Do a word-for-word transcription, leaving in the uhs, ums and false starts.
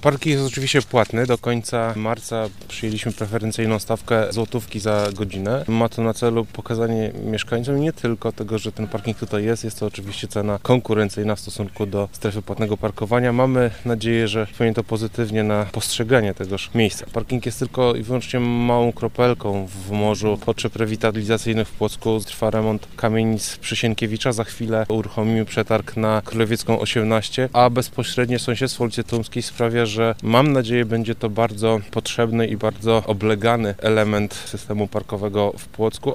Parking jest oczywiście płatny. Do końca marca przyjęliśmy preferencyjną stawkę złotówki za godzinę. Ma to na celu pokazanie mieszkańcom nie tylko tego, że ten parking tutaj jest, jest to oczywiście cena konkurencyjna w stosunku do strefy płatnego parkowania. Mamy nadzieję, że wpłynie to pozytywnie na postrzeganie tegoż miejsca. Parking jest tylko i wyłącznie małą kropelką w morzu potrzeb rewitalizacyjnych w Płocku. Trwa remont kamienic przy Sienkiewicza. Za chwilę uruchomimy przetarg na Królewiecką osiemnaście, a bezpośrednie sąsiedztwo ulicy Tumskiej sprawia, że mam nadzieję, będzie to bardzo potrzebny i bardzo oblegany element systemu parkowego w Płocku.